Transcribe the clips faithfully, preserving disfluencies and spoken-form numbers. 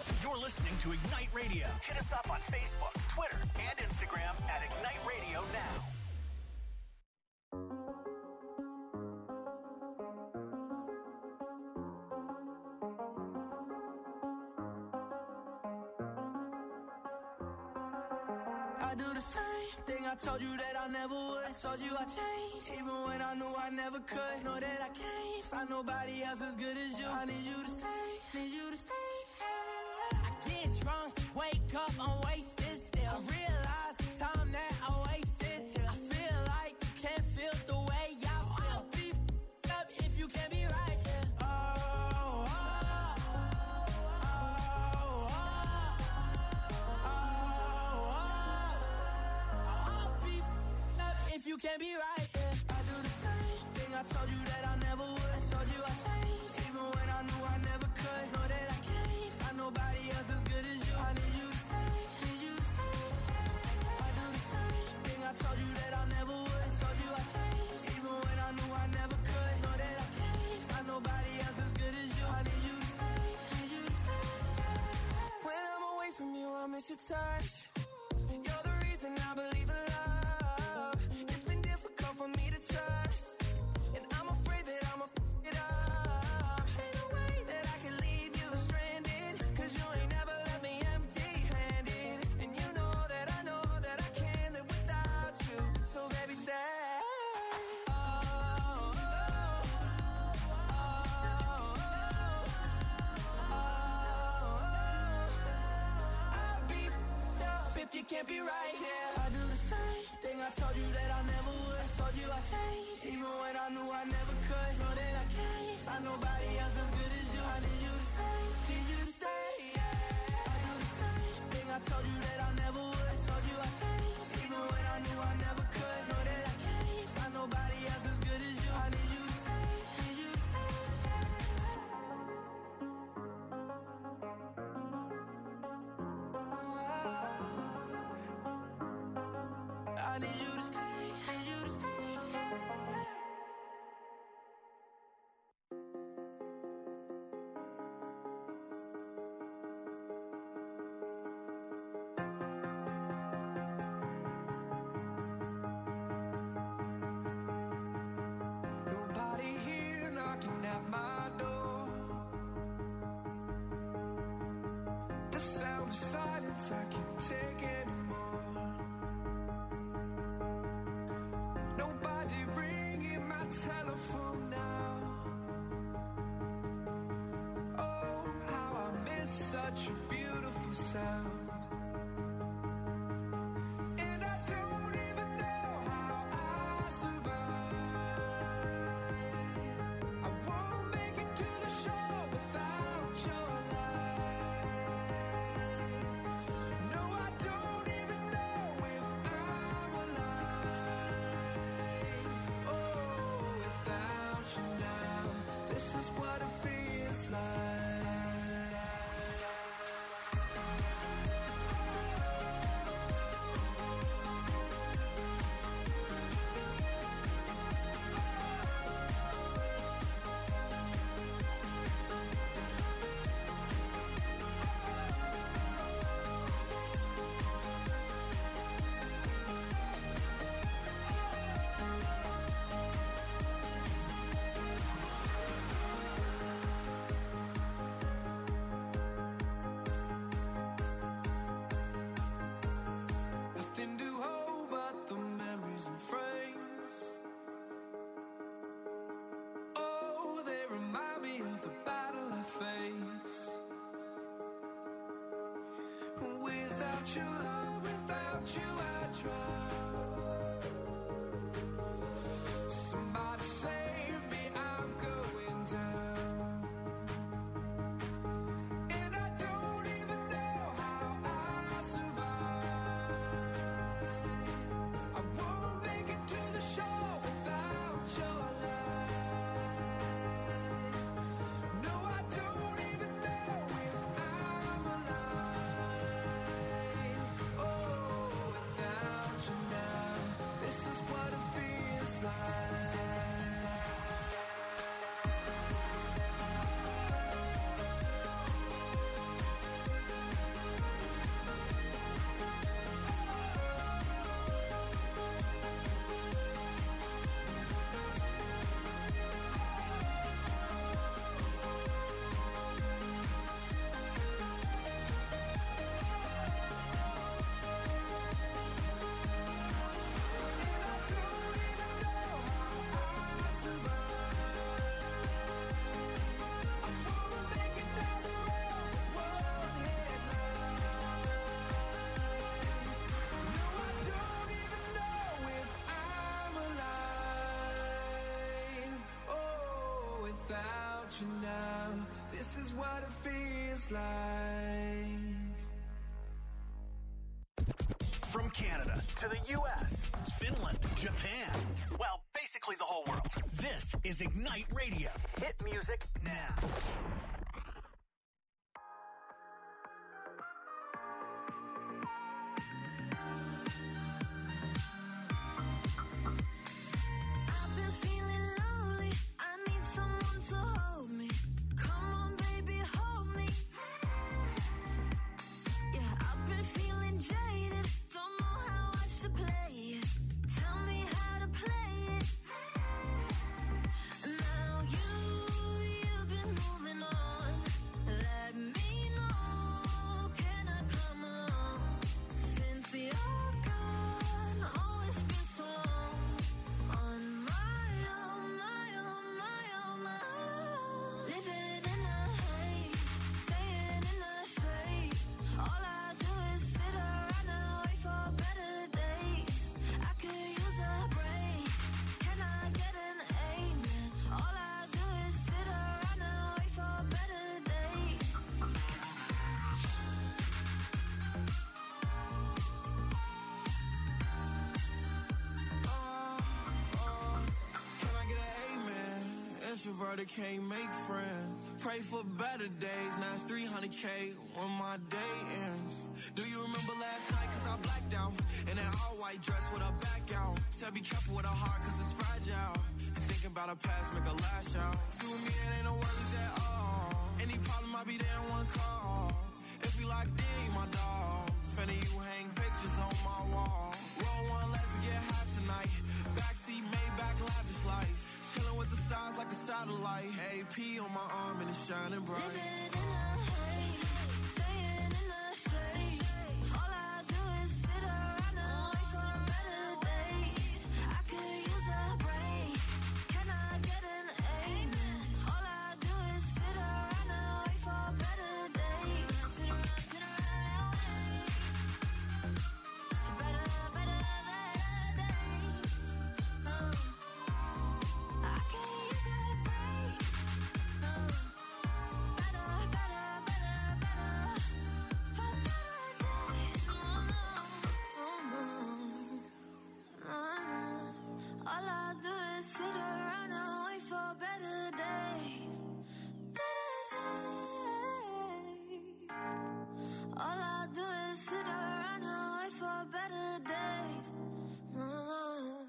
You're listening to Ignite Radio. Hit us up on Facebook, Twitter, and Instagram at Ignite Radio Now. I do the same thing I told you that I never would. I told you I changed, even when I knew I never could. Know that I can't find nobody else as good as you. I need you to stay, need you to stay. I get drunk, wake up, I'm wasted still. I realize the time that I wasted here. I feel like you can't feel the way I feel. I'll be f***ed up if you can't be right here. Oh, oh, oh, oh, oh, oh. I'll be f***ed up if you can't be right here. I do the same thing I told you that I never would. I told you I changed, even when I knew I never could. Know that I can't find nobody else as good as you. I need you to stay, need you to stay. I do the same thing I told you that I never would. I told you I changed, even when I knew I never could. Know that I can't find nobody else as good as you. I need you to stay, need you to stay. When I'm away from you, I miss your touch. You're the reason I believe in love. It's been difficult for me to trust, and I'm afraid that I'ma f*** it up. Ain't no way that I can leave you stranded, cause you ain't never left me empty-handed. And you know that I know that I can't live without you. So baby, stay. Oh, oh, oh, oh, oh. I'll be f***ed up if you can't be right here. I do the same thing I told you that I never would. I told you I changed, even when I knew I never could. Know that I can't find nobody else as good as you. I need you to stay, need you to stay. I do the same thing I told you that I never would. I told you I changed, even when I knew I never could. Know that I can't find nobody else as good as you. I need you to stay, need you to stay. I need you to stay, need you to stay. Nobody here knocking at my door. The sound of silence I can't take anymore. Nobody ringing my telephone now. Oh, how I miss such a beautiful sound. And I don't even know how I survive. I won't make it to the show without your light. No, I don't even know if I'm alive. Oh, without you now, this is what it feels like. Nothing to hold but the memories and frames. Oh, they remind me of the battle I face. Without you, love, without you, I drown. Somebody save me, I'm going down. And I don't even know how I survive. I won't make it to the show without your light. No, I don't even know if I'm alive. Oh, without you now. without you now. This is what it feels like. From Canada to the U S, Finland, Japan, well, basically the whole world. This is Ignite Radio. Hit music now. I've been feeling lonely. I need someone to hold me. Come on, baby, hold me. Yeah, I've been feeling jaded. Don't know how I should play it. Tell me how to play it. Now you, you've been moving on. Let me know, can I come along? Since you're gone, oh, it's been so long. On my own, my own, my own, my own. Living in a haze, staying in the shade. All I do is sit around and wait for better days. I could use a break. Can I get an amen? All I do is sit around and wait for better days. Oh, oh, can I get an amen? Introverted can't make friends. Pray for better days. Now it's three hundred K when my day ends. Do you remember last night? Cause I blacked out. In an all white dress with her back out. Said be careful with her heart cause it's fragile. And thinking about her past make her lash out. See with me it ain't no worries at all. Any problem I be there in one call. If we locked in, you my dog. Finna you hang pictures on my wall. Roll one, let's get high tonight. Backseat, Maybach, lavish life. Chilling with the stars like a satellite. A P on my arm and it's shining bright. Living in a haze, staying in the shade. All I do is sit around and wait for better days. I could use a break. Can I get an amen? All I do is sit around and wait for better days. Sit around, sit around and wait. Better, better, better days. Oh. I can use a break. Oh. Better, better, better, better. For better days. Oh no, oh no, oh no. All I do is sit around and wait for better days. Better days. All I do is sit around and wait for better days. Oh.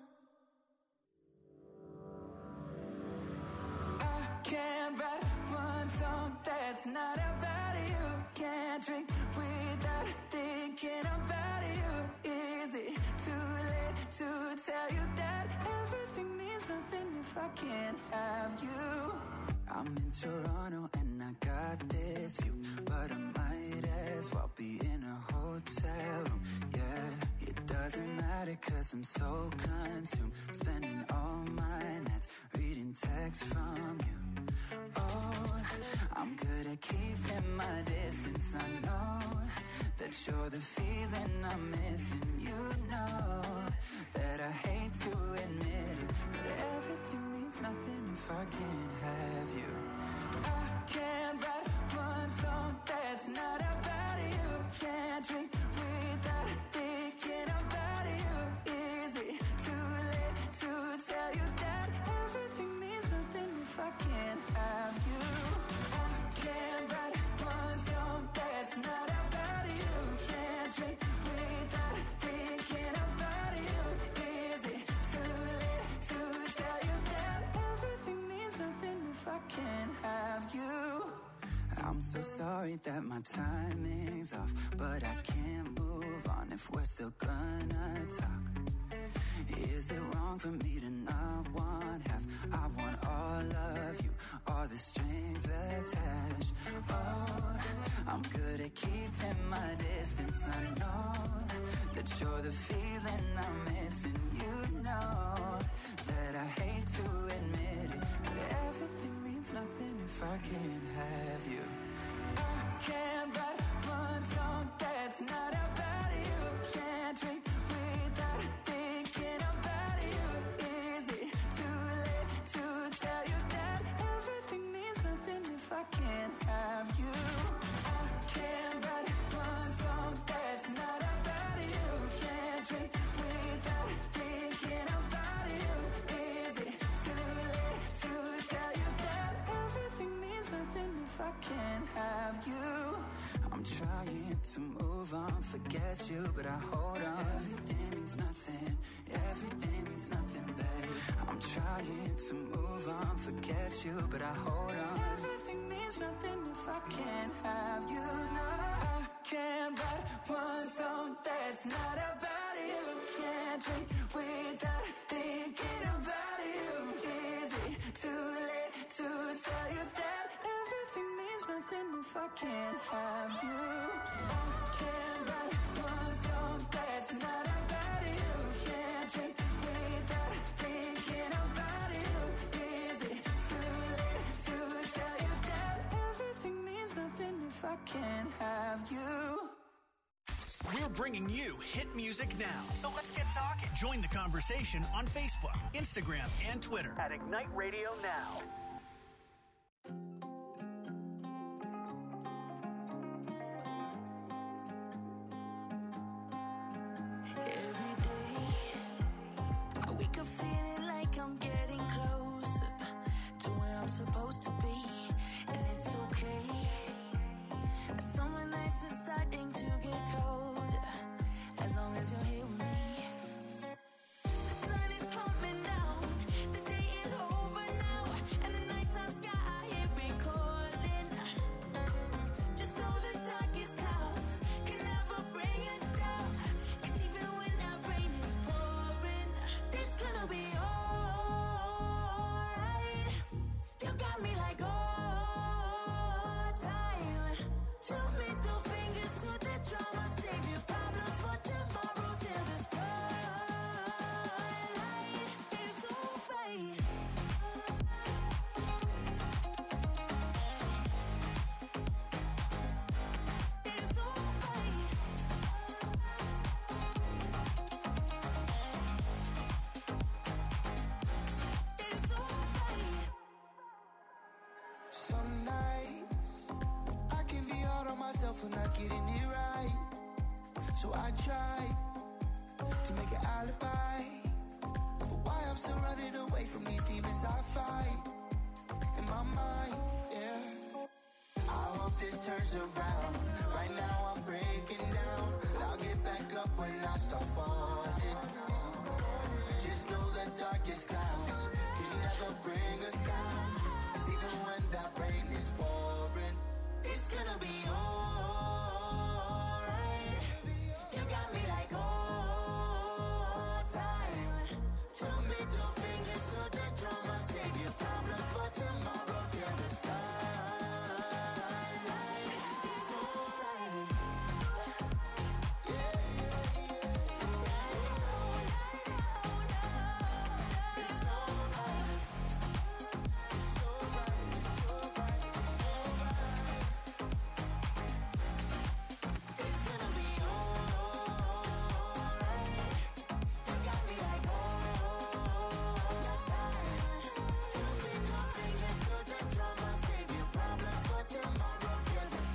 I can't write one song that's not about you. Can't drink without thinking about you. Is it too late to tell you that everything means nothing if I can't have you? I'm in Toronto and I got this view, but I might as well be in a hotel room. Yeah, it doesn't matter cause I'm so consumed, spending all my nights reading texts from you. Oh, I'm good at keeping my distance. I know that you're the feeling I'm missing. You know that I hate to admit it, but everything means nothing if I can't have you. I can't write one song that's not about you. Can't drink without thinking about you. Is it too late to tell you that everything means nothing if I can't have you? I can't write one song that's not about you. Can't drink without thinking about you. Is it too late to tell you that everything means nothing if I can't have you? I'm so sorry that my timing's off, but I can't move on if we're still gonna talk. Is it wrong for me to not want half? I want all of you, all the strings attached. Oh, I'm good at keeping my distance. I know that you're the feeling I'm missing. You know that I hate to admit it, but everything means nothing if I can't have you. I can't write one song that's not about you. Can't drink without thinking about you. Is it too late to tell you that everything means nothing trying to move on, forget you, but I hold on. Everything means nothing, everything means nothing, babe. I'm trying to move on, forget you, but I hold on. Everything means nothing if I can't have you. No, I can't write one song that's not about you. Can't drink without thinking about you. Is it too late to tell you that everything means nothing if I can't have you? I can't write one song that's not about you. Can't drink without thinking about you. Is it too late to tell you that everything means nothing if I can't have you? We're bringing you hit music now. So let's get talking. Join the conversation on Facebook, Instagram, and Twitter at Ignite Radio Now. Every day, I wake up feeling like I'm getting closer to where I'm supposed to be, and it's okay. Summer nights are starting to get colder, as long as you're here with me. The sun is coming down, the day is over now, and the nighttime sky I hear it calling. Just know the darkest clouds can never bring us down, 'cause even when that rain is pouring, it's gonna be alright. You got me like all time. Two middle fingers to the drama, save your problems for tomorrow till the sunlight is alright. It's alright. It's alright. Some nights I can be hard on myself for not getting it right. So I try to make an alibi for why I'm still running away from these demons I fight in my mind, yeah. I hope this turns around. Right now I'm breaking down. I'll get back up when I start falling. Just know the darkest clouds can never bring us down, 'cause even when that rain is pouring, it's gonna be alright. You got me like all time. Two middle fingers to the drama, save your problems for tomorrow till the sunlight is alright. Yeah, yeah, yeah. It's alright. It's alright, it's alright, it's alright. It's gonna be alright. You got me like all the time. Two middle fingers to the drama, save your problems for tomorrow till the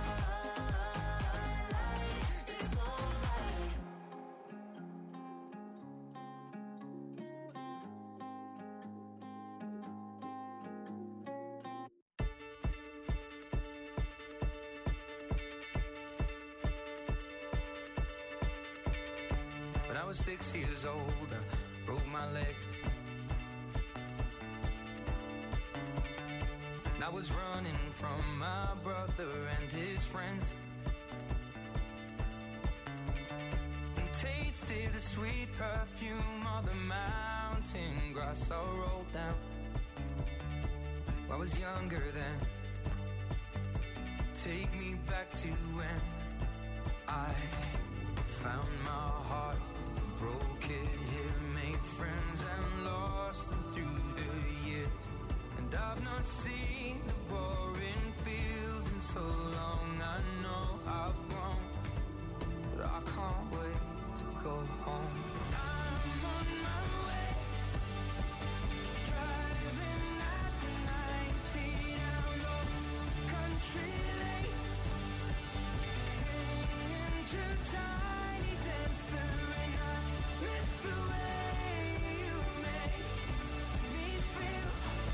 sunlight is alright. When I was six years old, I broke my leg. And I was running from my brother and his friends, and tasted the sweet perfume of the mountain grass I rolled down. I was younger then. Take me back to when I found my heart, broke it here, made friends and lost them through the years. And I've not seen the boring fields in so long. I know I've grown, but I can't wait to go home. I'm on my way, driving at ninety down those country lanes, singing to Tiny Dancer, and I miss the way you make me feel.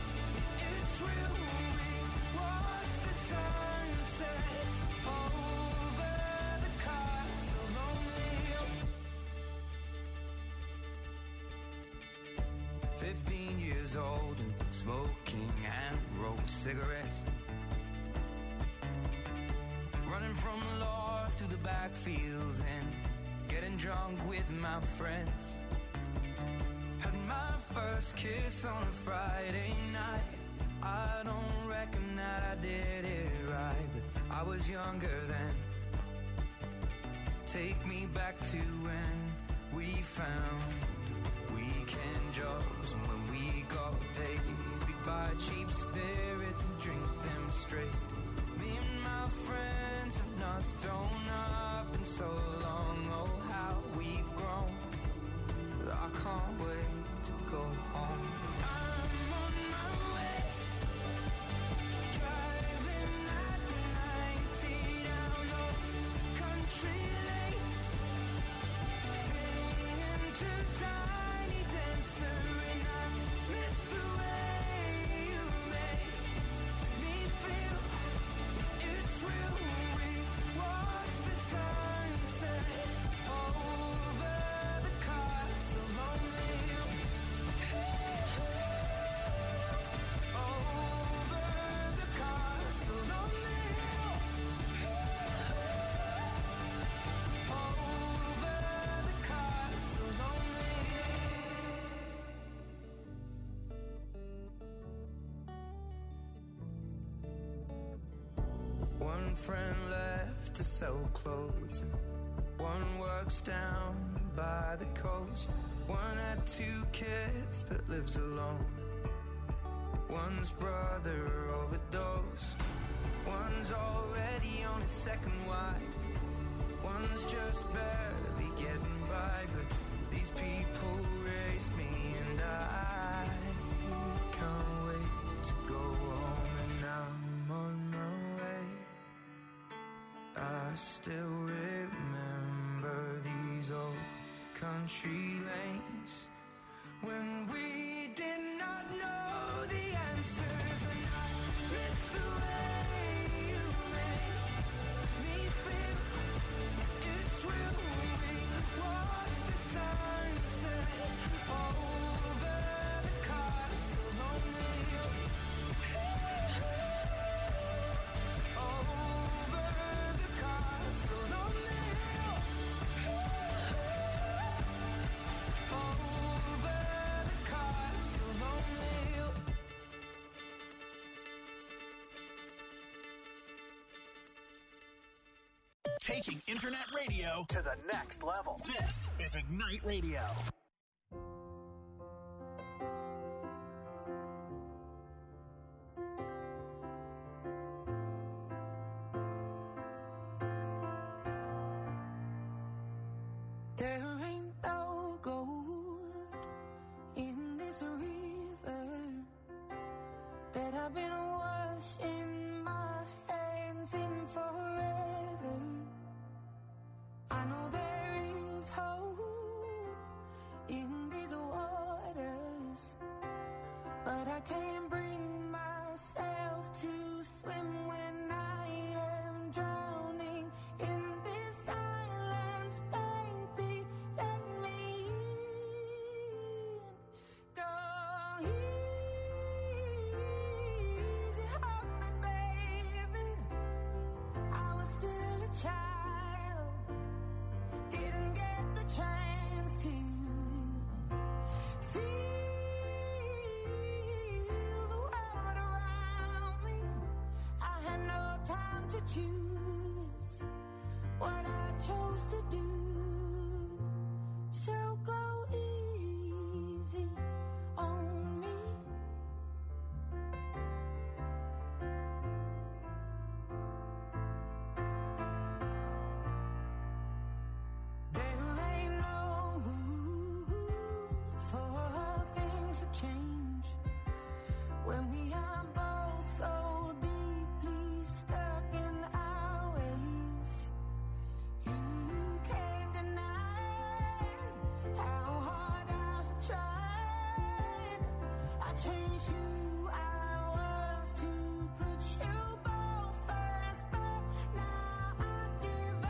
It's real. We watch the sunset. Oh, fifteen years old and smoking and rolled cigarettes. Running from the law through the backfields and getting drunk with my friends. Had my first kiss on a Friday night. I don't reckon that I did it right, but I was younger then. Take me back to when we found weekend jobs, and when we got paid, we'd buy cheap spirits and drink them straight. Me and my friends have not thrown up in so long. Oh, how we've grown, but I can't wait to go home. I'm on my way, driving at ninety down those country lanes, singing to Tiny Dancer, and I miss the way you make me feel. It's real. We watch the sunset over the castle on the hill. Over the castle on the hill. Over the castle on the hill. One friend left to sell clothes, one works down by the coast. One had two kids but lives alone. One's brother overdosed. One's already on his second wife. One's just barely getting by, but these people raised me and I can't wait to go home. And I'm on my way. I still remember these old country lanes when we did not know the answers, and I miss the way you make me feel. It's real. We watch the sunset over the castle on the hill. Over the castle on the hill. Over the castle on the hill. Taking internet radio to the next level. This is Ignite Radio. There ain't no gold in this river that I've been washing my hands in forever. I know there is hope in these waters, but I can't bring myself to swim when I am drowning in this silence. Baby, let me in. Go easy on me, baby. I was still a child, didn't get the chance to feel the world around me. I had no time to choose what I chose to do. So go easy on me. There ain't no room for things to change when we are both so deeply stuck in our ways. You can't deny how hard I've tried. I changed who I was to put you both first, but now I give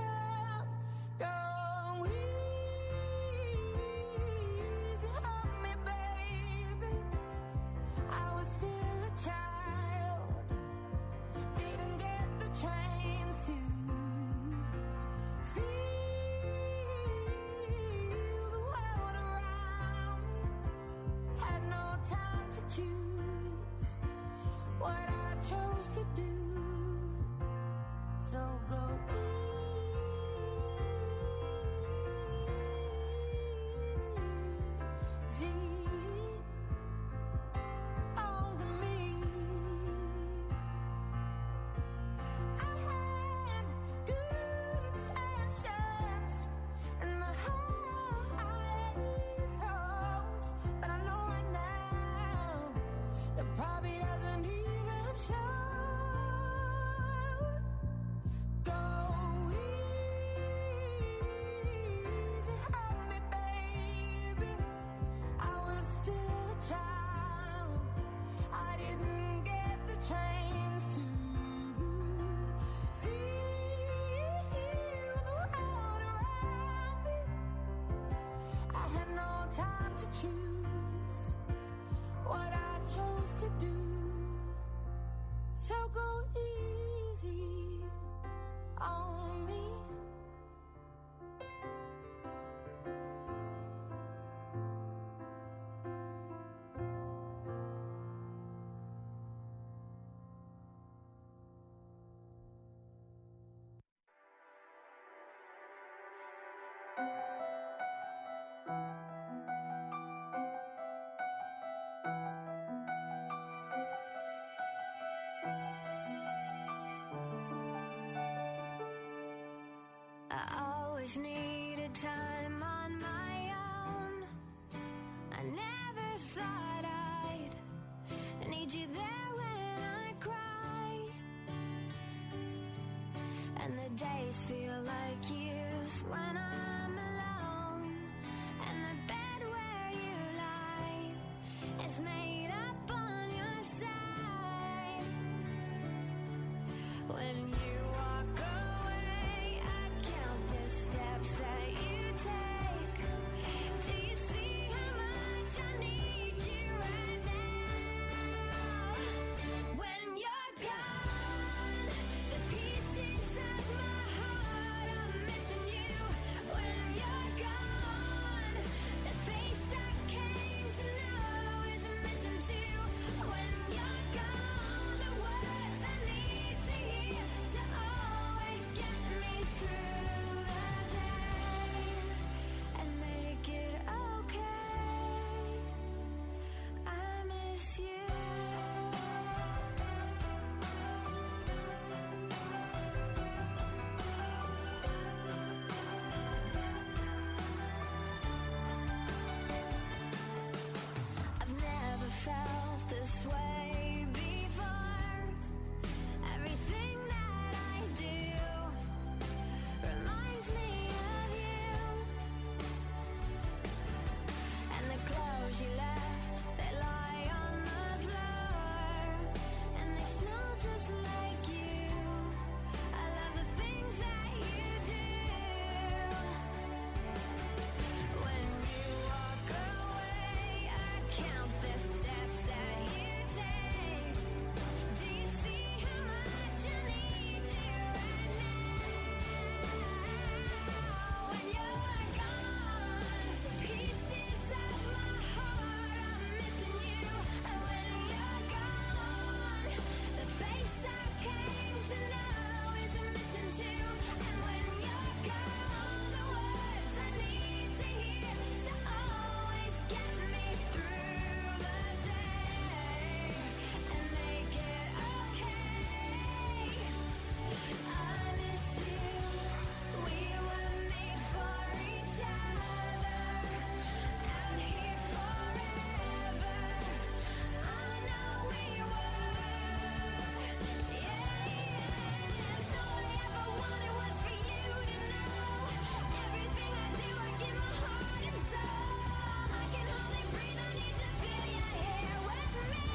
up. Go easy on me, So go easy on me. I always needed time on my own. I never thought I'd need you there when I cry. And the days feel like years when I'm alone. And the bed where you lie is made up on your side. When you walk away, I count the steps that you take. Do you see how much I need you right now? When you're gone, the pieces of my heart are missing you. When you're gone, the face I came to know is missing too. When you're gone, the words I need to hear to always get me through the day and make it okay. I miss you. I've never felt this way before. Everything that I do reminds me of you. And the clothes you left, they lie on the floor. And they smell just like you. I love the things that you do. When you walk away, I count the steps that you take. Do you see how much I need you right now? When you're gone, the pieces of my heart are missing you. And when you're gone, the face I came to know is missing too. And when you're gone, the words I need to hear to always get me through the day and make it okay. I miss you. We were made for each other. Out here forever. I know we were. Yeah, yeah. If all I ever wanted was for you to know. Everything I do, I give my heart and soul. I can hardly breathe. I need to feel you here with me.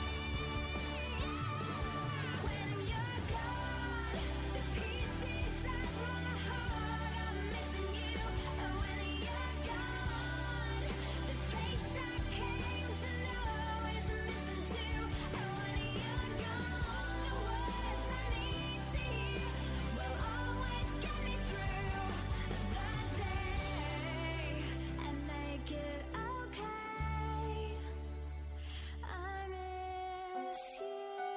When you're gone, the pieces of my heart are missing you. And when you're gone, the face I came to know is missing too. And when you're gone, the words I need to hear will always get me through the day and make it okay. I miss you.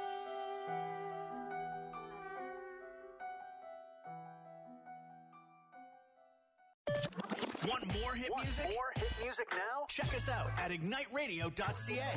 Want more hit music? More hit music now? Check us out at ignite radio dot c a.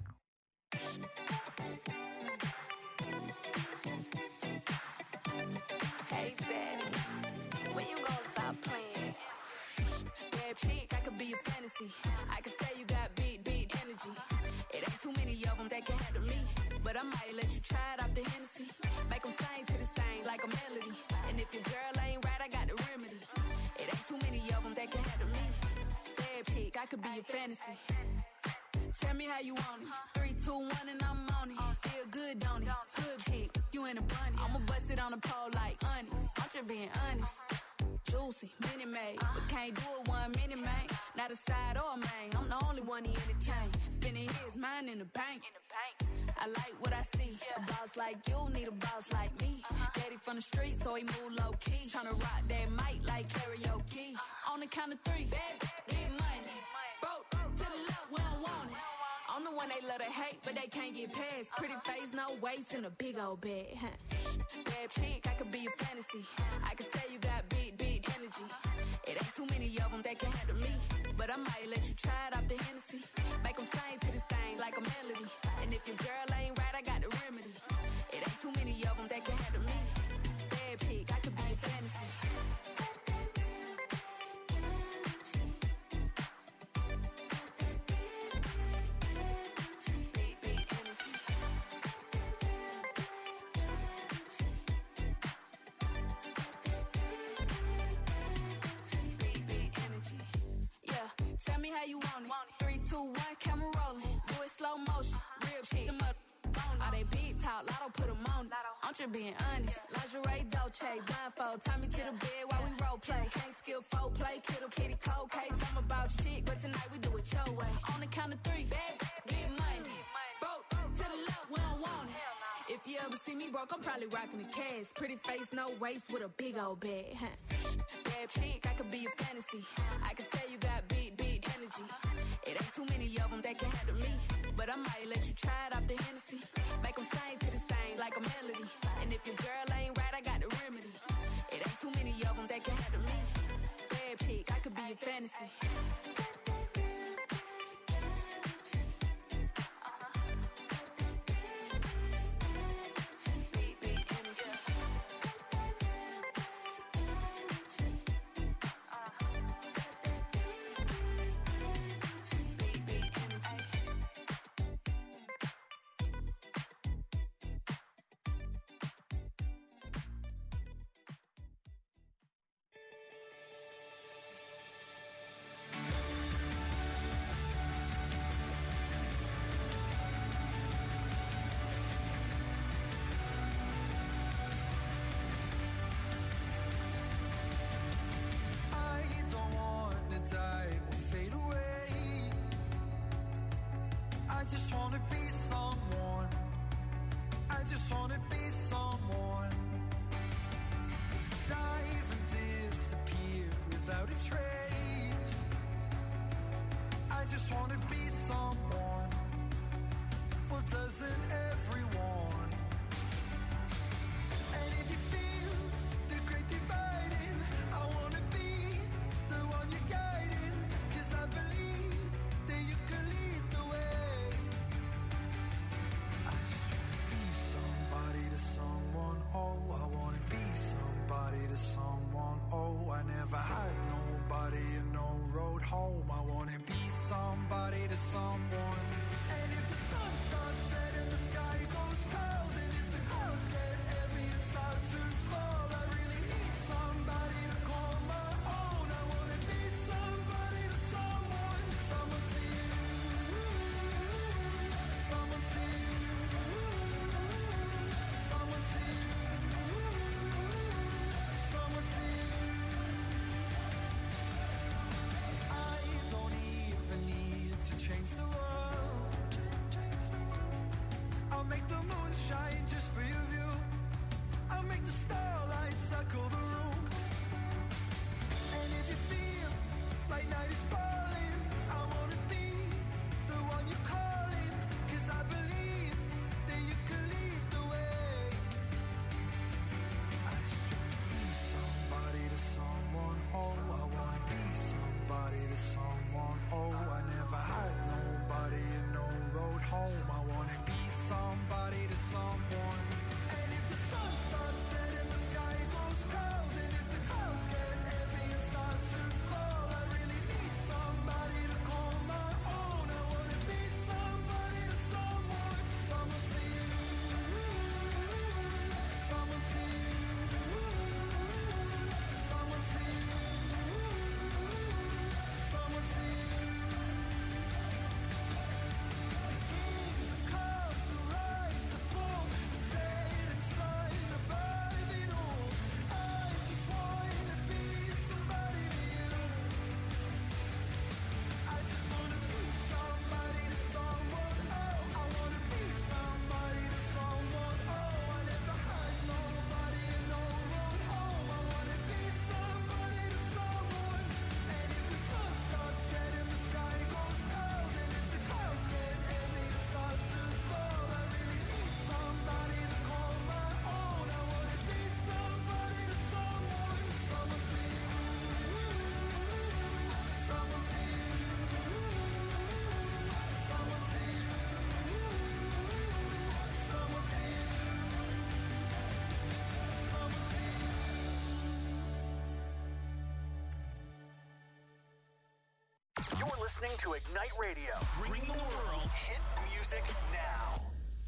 Hey, Daddy, when you gonna stop playing? Bad chick, I could be a fantasy. I could tell you got big, big energy. It ain't too many of them that can handle me. But I might let you try it off the Hennessy. Make them sing to this thing like a melody. And if your girl ain't right, I got the remedy. It ain't too many of them that can handle me. Bad chick, I could be a fantasy. Tell me how you want it. Three, two, one, and I'm on it. Feel good, don't it? Hood chick, you in a bunny. I'ma bust it on the pole like honest. I'm just being honest. Juicy, mini made, but can't do it one minute, man. Not a side or a main. I'm the only one he entertain. Spending his mind in the bank. I I like what I see. A boss like you need a boss like me. Daddy from the street, so he move low key. Tryna rock that mic like karaoke. On the count of three, bad, get money. Broke to the left, we don't want it. I'm the one they love to hate, but they can't get past. Pretty face, no waist, and a big old bag. Huh? Bad chick, I could be a fantasy. I could tell you got big, big energy. It ain't too many of them that can handle me. But I might let you try it off the Hennessy. Make them sing to this thing like a melody. And if your girl ain't right, I got the remedy. It ain't too many of them that can handle me. Bad chick, I could be a fantasy. Tell me how you want it. Three, two, one, camera rolling. Do it slow motion. Real cheap. Them up on all they big talk. Lotto put them on it. I'm just being honest. Lingerie, Dolce, blindfold. Tie me to the bed while we role play. Can't skill folk play. Kiddo, kitty, cold case. I'm about shit, but tonight we do it your way. On the count of three, bad, get money. Broke to the left, we don't want it. If you ever see me broke, I'm probably rocking the cash. Pretty face, no waist, with a big old bag. Huh? Bad chick, I could be a fantasy. I could tell you got big, big energy. It ain't too many of them that can handle me. But I might let you try it off the Hennessy. Make them sing to this thing like a melody. And if your girl ain't right, I got the remedy. It ain't too many of them that can handle me. Bad chick, I could be a fantasy. I just wanna be someone. I just wanna be someone. Dive and disappear without a trace. I just wanna be someone. Well, doesn't everyone? And if you feel the great dividing, I wanna be the one you're guiding. 'Cause I believe that you can lead the way. I just wanna be somebody to someone. Oh, I wanna be somebody to someone. Oh, I never had nobody and no road home. I wanna be somebody to someone. And if the sun starts setting, the sky goes cold. listening to Ignite Radio. Bring the world hit music now.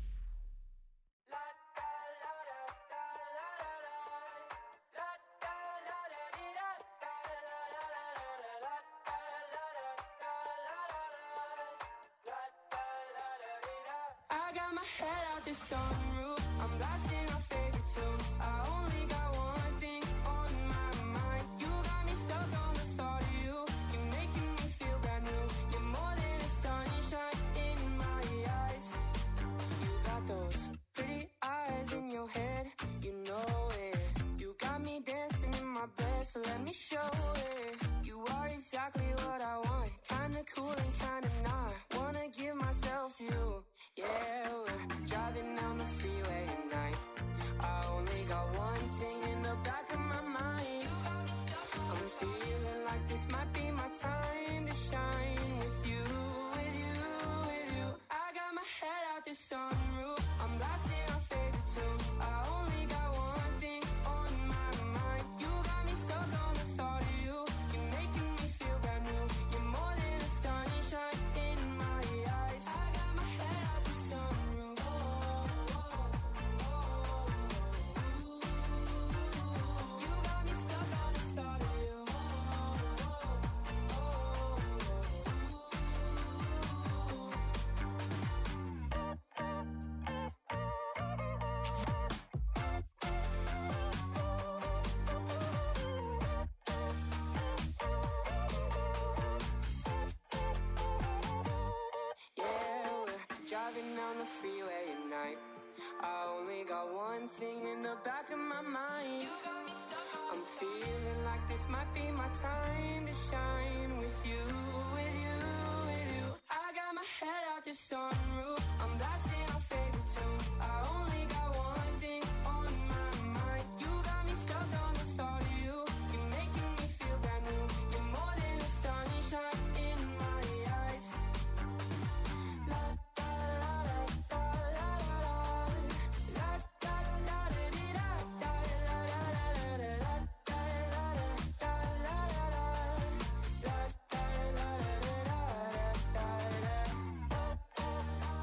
I got my head out the sunroof. I'm blasting our favorite tunes. I only got one thing on my mind. You got me stuck on the thought of you. You're making me feel brand new. You're more than a sunshine in my eyes. You got those pretty eyes in your head. You know it. You got me dancing in my bed, so let me show it. You are exactly what I want. Kinda cool and kinda not. Wanna give myself to you. Yeah, we're driving down the freeway at night. I only got one thing in the back of my mind. I'm feeling like this might be my time to shine with you, with you, with you. I got my head out the sunroof. I'm blasting our favorite tunes. I only got one thing on my mind. You got me stuck on the thought of you. You're making me feel brand new. You're more than a sunshine in my eyes. I got my head out the sunroof. Oh, oh, oh, oh. You got me stuck on the thought of you. Oh, oh, yeah, we're driving down the freeway at night. I only got one thing in the back of my mind. I'm feeling like this might be my time to shine with you, with you, with you. I got my head out the sunroof. I'm blasting our favorite tunes. I only got one thing on my mind. You got me stuck on the thought of you. You're making me feel brand new. You're more than a sunshine in my eyes. La da la da la la la. La da la da dee da da la la la la la. La da la da la la la. La da la da da da da da.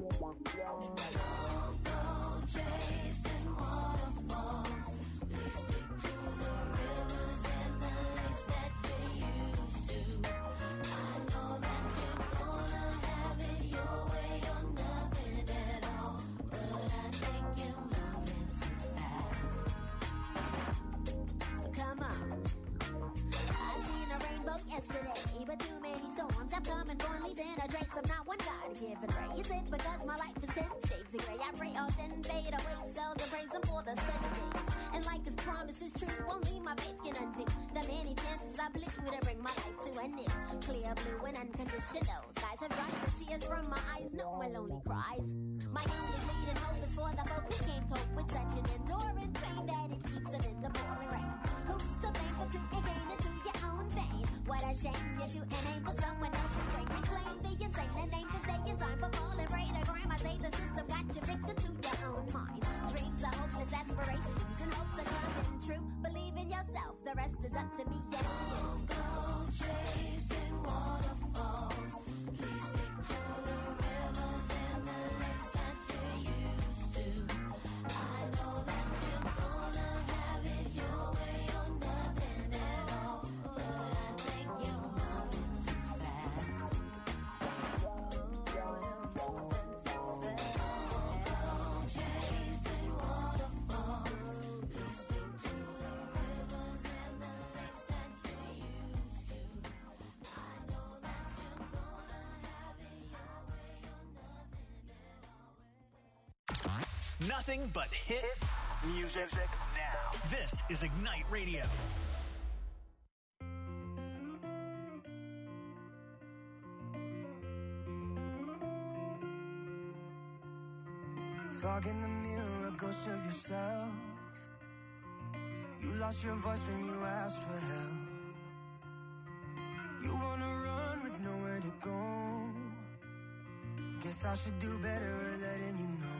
chasing waterfalls. Please stick to the rivers and the lakes that you used to. I know that you're gonna have it your way or nothing at all, but I think you're moving too fast. Come on. I seen a rainbow yesterday, but too many storms have come and gone, leaving a trace of not one God-given ray. Is it because my life is ten shades of gray? I pray all ten fade away, seldom praise him for the seven days. And like his promise is true, only my faith can undo the many chances I blew to bring my life to an end. Clear blue and unconditional skies have dried the tears from my eyes, no more lonely cries. My only leading hope is for the folk who can't cope with such an enduring pain that it keeps them in the pouring rain. Who's to blame for taking gain into your own vein? What a shame you shoot and aim for someone else's brain. You claim the insane and aim to stay in time for falling prey to crime. I say the system got you victim to your own mind. Dreams are hopeless aspirations and hopes are coming true. Believe in yourself, the rest is up to me. Yeah, don't go chasing waterfalls. Please stick to the rivers and the lakes that you used to. I know that you're gonna have it your way or nothing at all, but I think you're moving too fast. Chasing waterfalls. Please stick to the rivers and the lakes that you used to. I know that you're gonna have it your way or nothing at all. Nothing but hit music now. This is Ignite Radio. Fog in the mirror, a ghost of yourself. You lost your voice when you asked for help. You wanna run with nowhere to go. Guess I should do better at letting you know.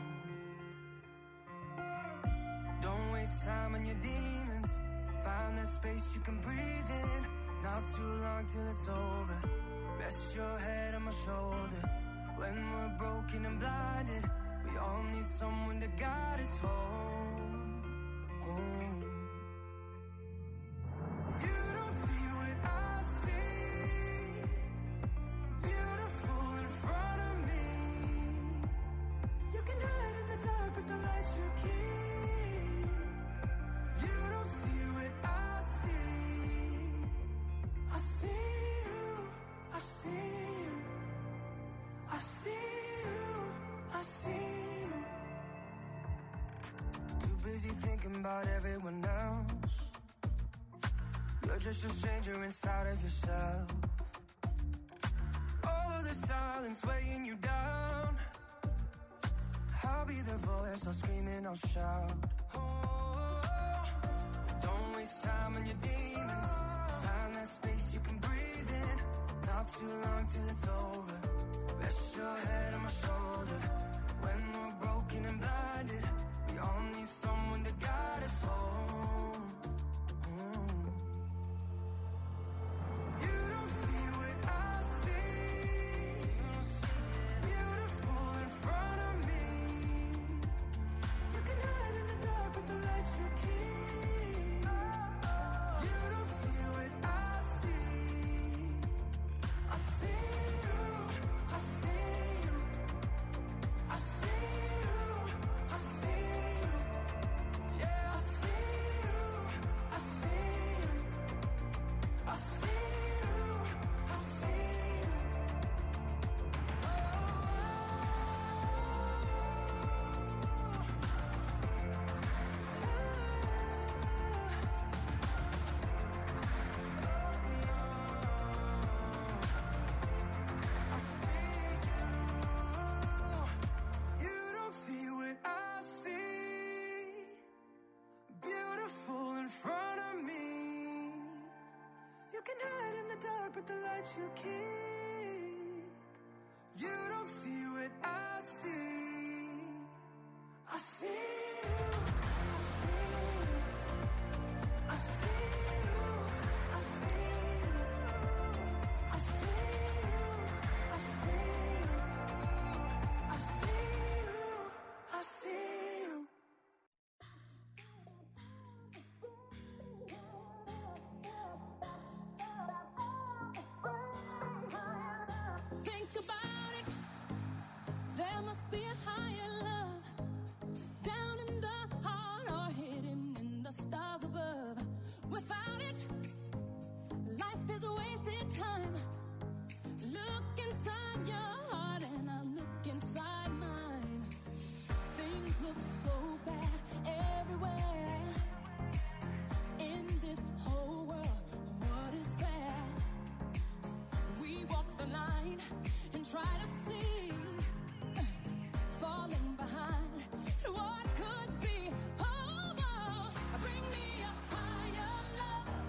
Don't waste time on your demons. Find that space you can breathe in. Not too long till it's over. Rest your head on my shoulder. When we're broken and blinded, we all need someone to guide us home, home. You don't see what I see. Beautiful in front of me. You can hide in the dark, but the light you keep. You don't see what I see. I see you, I see you, I see you, I see you. Too busy thinking about everyone else. You're just a stranger inside of yourself. All of the silence weighing you down. I'll be the voice, I'll scream and I'll shout. Oh, don't waste time on your demons. Find that space you can breathe in. Not too long till it's over. Rest your head on my shoulder. When we're broken and blinded, we all need someone to guide us home. Mm. You don't see what I see. Beautiful in front of me. You can hide in the dark, but the light you keep. You don't see what I see. I see you, I see you, I see you, I see you. Yeah, I see you, I see you, I see you, I see you. You don't see what I see. Beautiful in front of me. You can hide in the dark, but the light you keep. You don't see what I see. I see you. I see you. I see you. I see you. I see you. I see you. I see look so bad everywhere. In this whole world, what is fair? We walk the line and try to see, falling behind what could be. Oh, oh, bring me a higher love.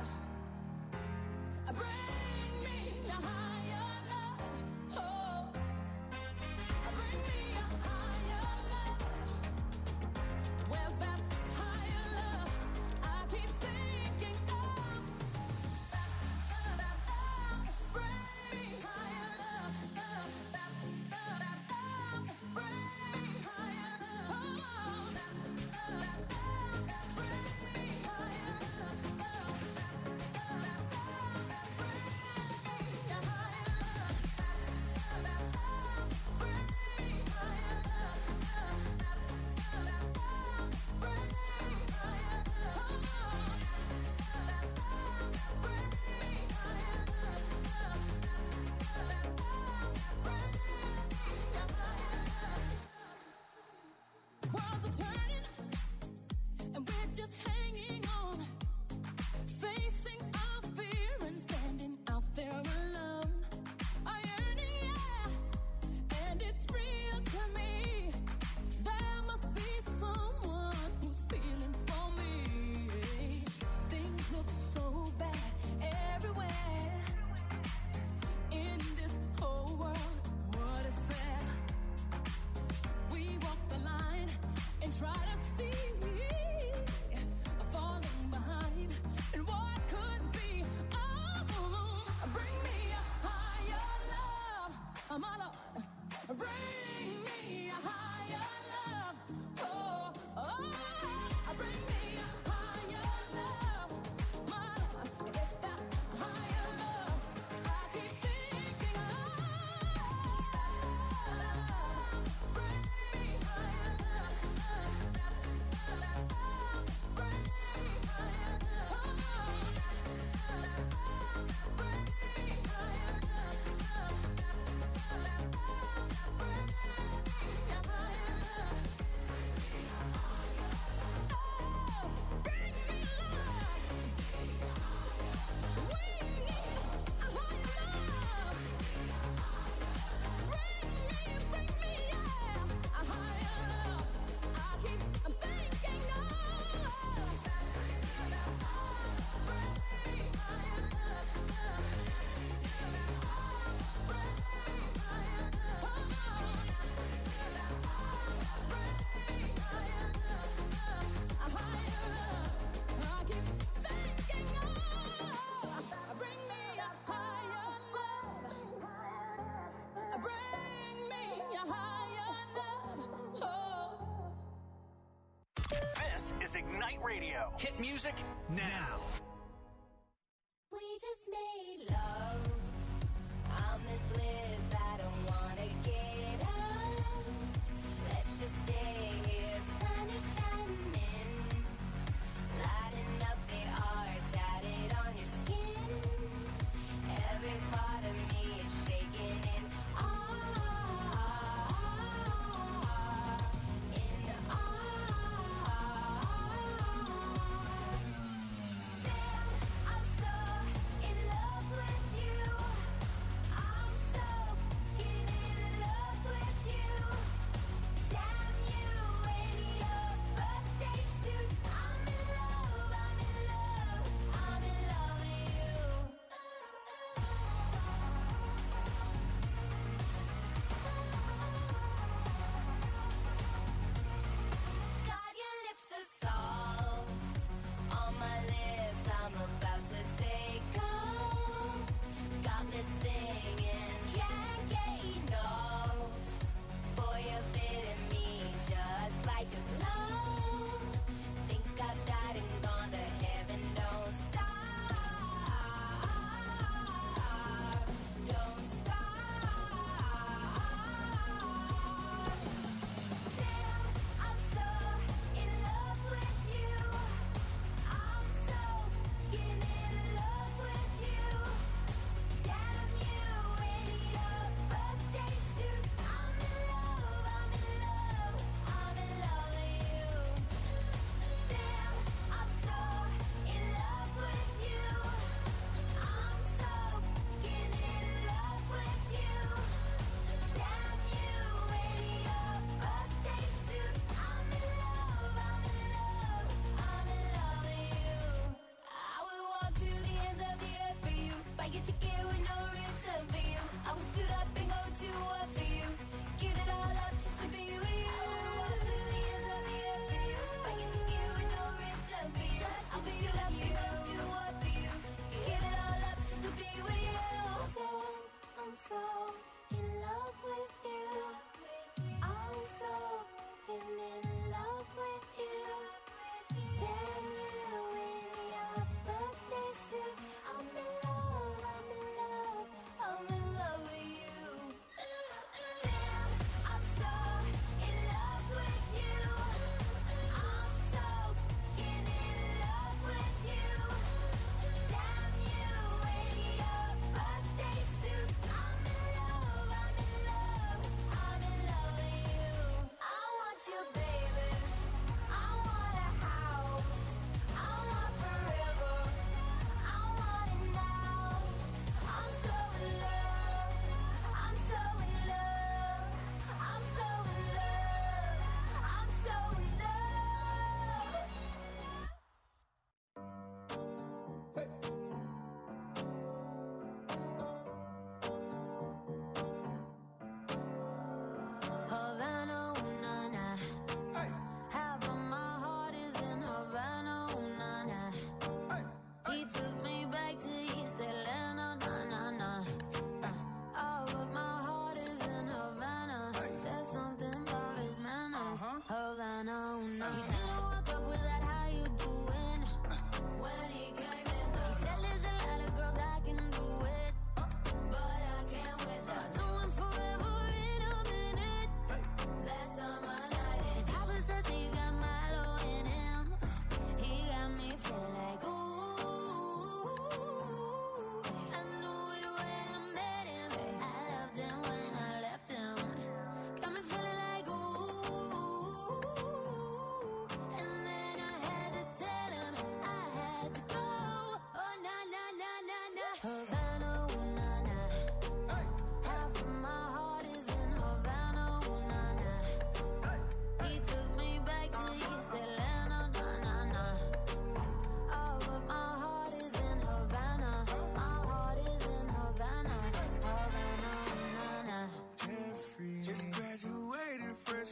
Bring me a higher love. Oh, bring me a higher love. Where's that higher love? I keep thinking of. Bring higher love. Bring higher love. Worlds are turning, and we're just hanging on, facing our fear and standing out there alone. I yearn, yeah, and it's real to me. There must be someone who's feeling for me. Things look so bad everywhere. In this whole world, what is fair? We walk the line and try to see, falling behind, and what could be. Oh, bring me a higher love, my Lord. Bring me a higher love. Oh, oh, bring me a higher love, my Lord. It's that higher love I keep thinking of. Bring higher love. Bring higher This is Ignite Radio. Hit music now. We just made love. I'm in bliss. I don't wanna get up. Let's just stay here. Sun is shining, lighting up the art tatted on your skin. Every part of me is shaking in awe, in awe.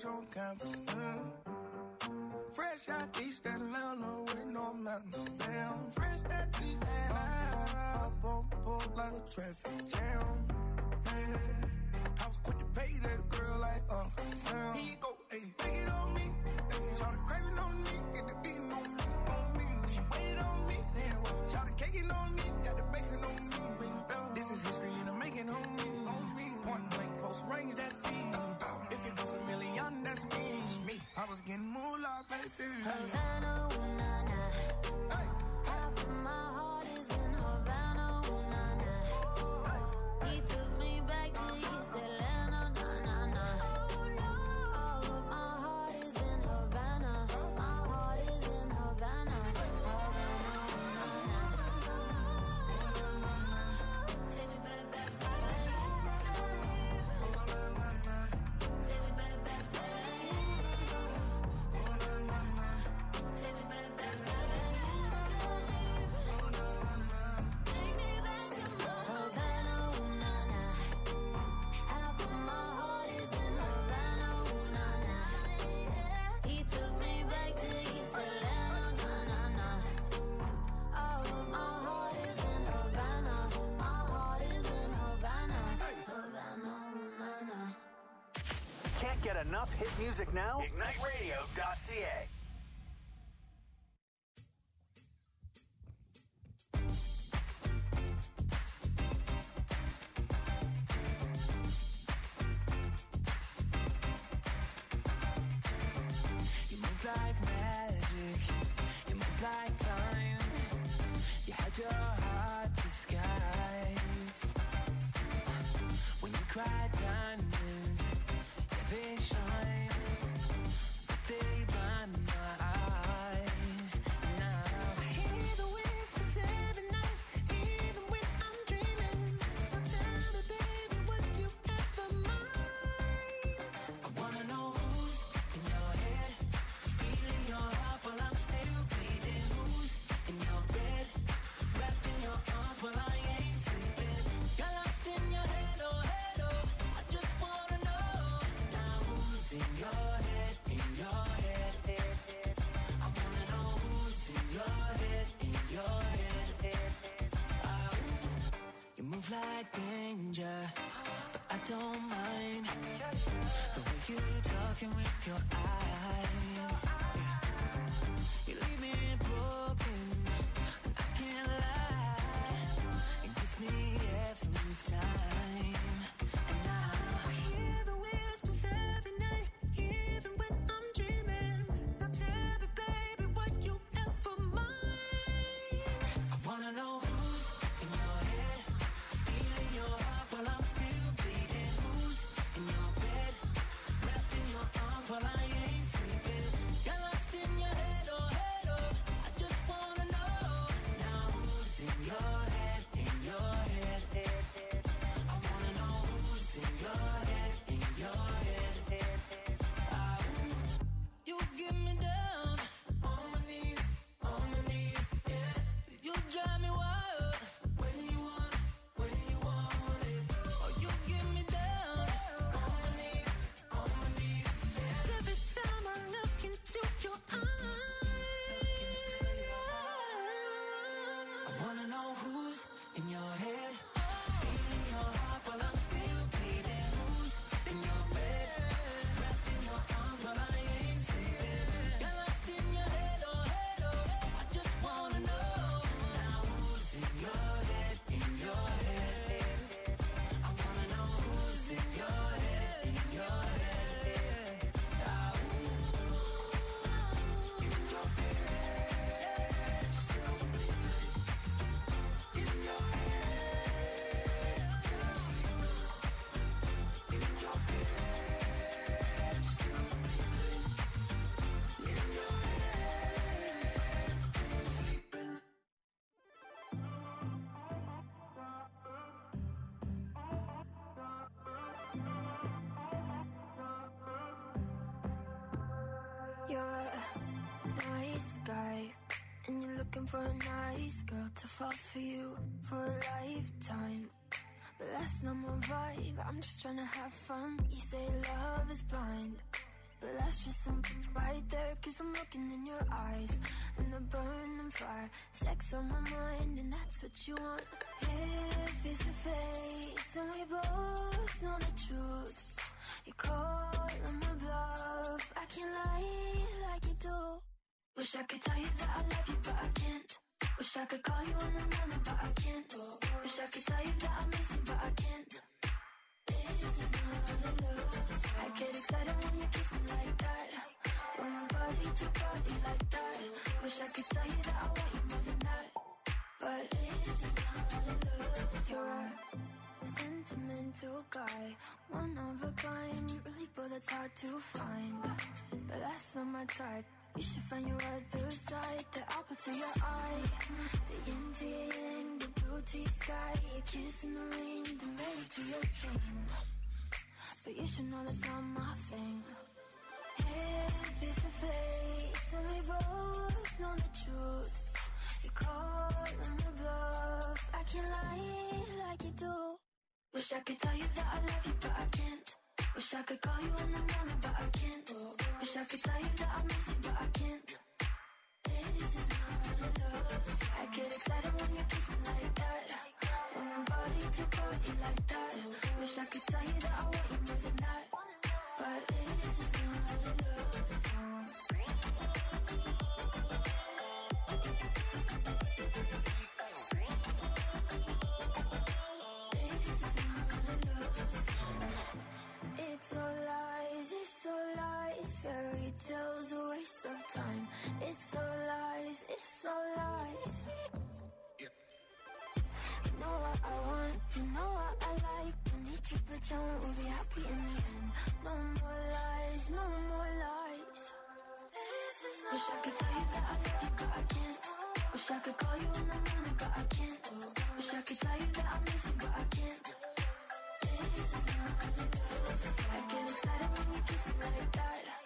fresh on campus. Mm. Fresh out East Atlanta with no mountains. Damn, fresh out East Atlanta. Up on board like a traffic jam. Man, I was quick to pay that girl like Uncle Sam. Here you go, ayy, take it on me. Ayy, shout the craving on me, get the beating on me, on me. She waited on me, then what? Shout the caking on me, got the bacon on me. This is history and I'm making on me, on me. Point blank, close range, that feed. If it goes a million, that's me. Me, I was getting moolah, baby. Havana, ooh, nah, nah. Hey. Half of my heart is in Havana, ooh, nah, nah. He took me back to East Atlanta, nah, nah, nah. All of my heart is in Havana. My heart is in Havana. Havana, ooh, nah, nah. Take me back, back, back. Take me back, back, back. Take me back, back, back. Take me back to Havana, ooh, nah, nah. Half of my heart is in Havana, ooh, nah, nah. He took me back to East Atlanta, nah, nah, nah. All of my heart is in Havana. My heart is in Havana. Havana, ooh, nah, nah. Can't get enough hit music now? Ignite Radio dot C A. You move like magic, you move like time. You had your heart disguised. When you cry diamonds, yeah, they shine, but they blind my eyes. Now I hear the whispers every night, even when I'm dreaming. Now tell me, baby, would you ever mind? I wanna know who's in your head, stealing your heart while I'm still bleeding. Who's in your bed, wrapped in your arms while I ain't sleeping. Got lost in your head, oh head, oh. I just wanna know now who's in your head, in your head, head, head. I wanna know who's in your head, in your head, head, head. Ah, ooh. You move like danger, but I don't mind the way you talking with your eyes. Yeah. You leave me broken, and I can't lie. It gets me every time. And now I hear the whispers every night, even when I'm dreaming. Now tell me, baby, would you ever mind? I wanna know who's in your head, stealing your heart while I'm still bleeding. Who's in your bed, wrapped in your arms while I ain't sleeping. Got lost in your head, oh head, oh. I just wanna know now who's in your head, in your head, head, head. I wanna know who's in your head, in your head, head, head. Ah, ooh. You get me down on my knees, on my knees, yeah. You drive me wild when you want, when you want it. Oh, you get me down on my knees, on my knees, yeah. Every time I look into your eyes, I wanna know who's in your head, stealing your heart while I'm still bleeding. Who's in your bed, wrapped in your arms while I ain't sleeping. Got lost in your head, oh head, oh. I just wanna know now who's in your head, in your head, head, head. I wanna know who's in your head, in your head, head. Ah, ooh. In your head, still bleeding. In your head, in your head, still bleeding. In your head, sleeping. You're a nice guy, and you're looking for a nice girl to fall for you for a lifetime. But that's not my vibe, I'm just trying to have fun. You say love is blind, but that's just something right there. Cause I'm looking in your eyes, and the burning fire. Sex on my mind, and that's what you want. Here, face to face, and we both know the truth. You call on my bluff, I can't lie like you do. Wish I could tell you that I love you, but I can't. Wish I could call you on the morning, but I can't. Wish I could tell you that I miss you, but I can't. This is not a love. I get excited when you kiss me like that. When my body to body like that. Wish I could tell you that I want you more than that. But this is not a love. You're a sentimental guy, one of a kind, really, but that's hard to find. But that's not my type. You should find your other side, the apple to your eye, the yin to your yang, the blue to your sky, your kiss in the rain, the married to your chain. But you should know that's not my thing. Here, face to face, and we both know the truth. You call on the bluff, I can't lie like you do. Wish I could tell you that I love you, but I can't. Wish I could call you in the morning, but I can't. Wish I could tell you that I miss you, but I can't. This is not a love. I get excited when you kiss me like that. When my body to body like that. Wish I could tell you that I want you more than that. But this is not a love song. It's all lies, it's all lies. Fairy tales, a waste of time. It's all lies, it's all lies. You know what I want, you know what I like. Don't need to pretend we'll be happy in the end. No more lies, no more lies. Wish I could tell you that I love you, but I can't. Wish I could call you in the morning, but I can't. Wish I could tell you that I miss you, but I can't. This is not a love. I get excited when you kiss me like that.